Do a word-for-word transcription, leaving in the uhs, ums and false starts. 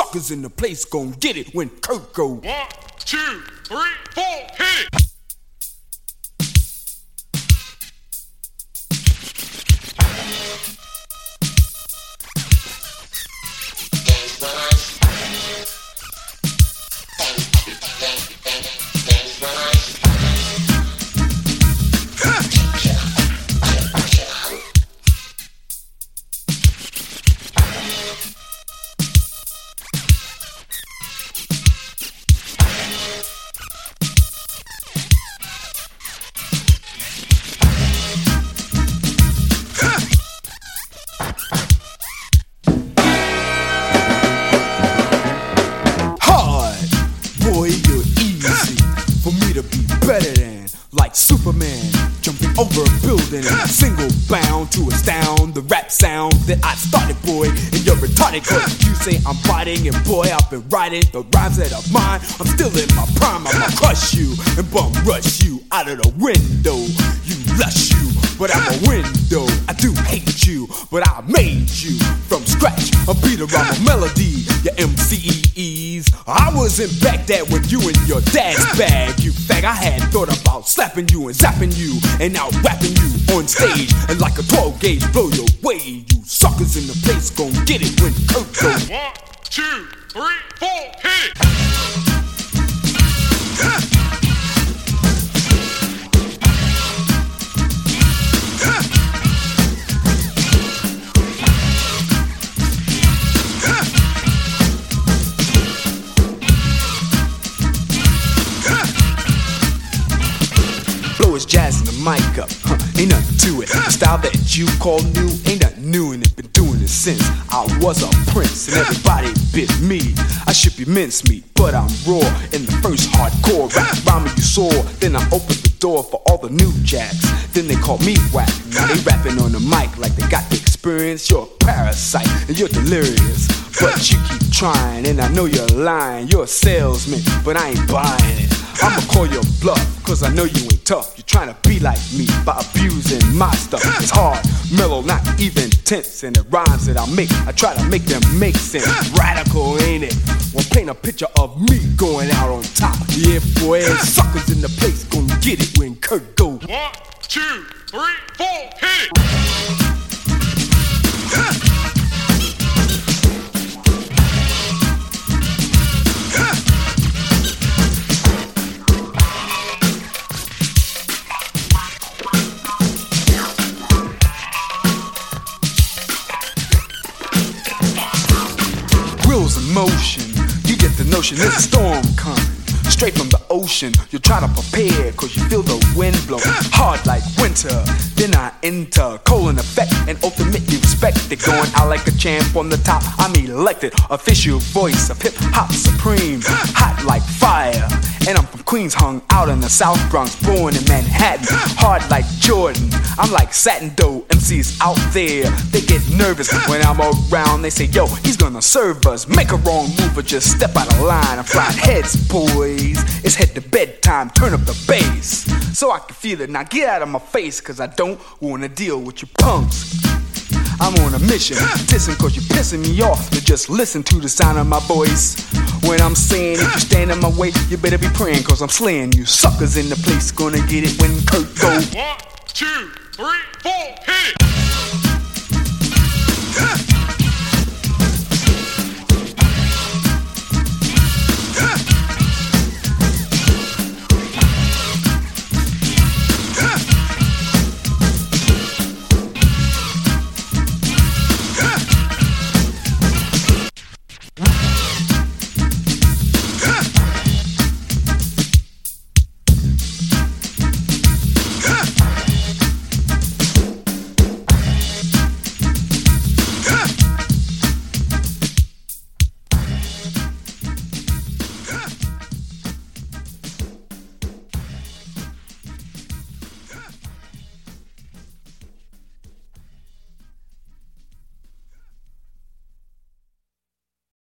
suckers in the place gon' get it when Kurt go. One, two, three, four, hit it! Better than, like Superman, jumping over a building, single bound to astound the rap sound that I started, boy. And you're retarded cause you say I'm biting, and boy, I've been writing the rhymes that are mine. I'm still in my prime, I'ma crush you and bum rush you out of the window. You lush you, but I'm a window. I do hate you, but I made you from scratch. A beat around a melody, your M C Es. I was in Baghdad with you in your dad's bag, you fag. I had thought about slapping you and zapping you and now rapping you on stage, and like a twelve gauge blow your way. You suckers in the place gon' get it when Kurt goes. One, two, three, four, hit it! Jazzing the mic up, huh, ain't nothing to it. The style that you call new ain't nothing new, and it been doing it since I was a prince, and everybody bit me. I should be mincemeat, but I'm raw in the first hardcore rap rhyming you saw. Then I opened the door for all the new jacks. Then they called me whack. Now they rapping on the mic like they got the experience. You're a parasite and you're delirious, but you keep trying, and I know you're lying. You're a salesman, but I ain't buying it. I'ma call your bluff, cause I know you ain't tough. You're trying to be like me by abusing my stuff. It's hard, mellow, not even tense. And the rhymes that I make, I try to make them make sense. Radical, ain't it? Well, paint a picture of me going out on top. Yeah, boy, suckers in the place gonna get it when Kurt goes. One, two, three, four, hit it! In motion, you get the notion there's a storm coming straight from the ocean. You try to prepare cause you feel the wind blow hard like winter. Then I enter, colon effect, and ultimately respect it. Going out like a champ on the top, I'm elected. Official voice of hip-hop supreme, hot like fire. And I'm from Queens, hung out in the South Bronx, born in Manhattan, hard like Jordan. I'm like satin dough, M Cs out there, they get nervous when I'm around. They say, yo, he's gonna serve us. Make a wrong move or just step out of line. I'm flying heads, boys. It's head to bedtime, turn up the bass so I can feel it. Now get out of my face, cause I don't wanna deal with you punks. I'm on a mission, dissing cause you're pissing me off. To just listen to the sound of my voice when I'm saying, if you stand in my way, you better be praying, cause I'm slaying you suckers in the place. Gonna get it when Kurt goes. One, two, three, four, hit it!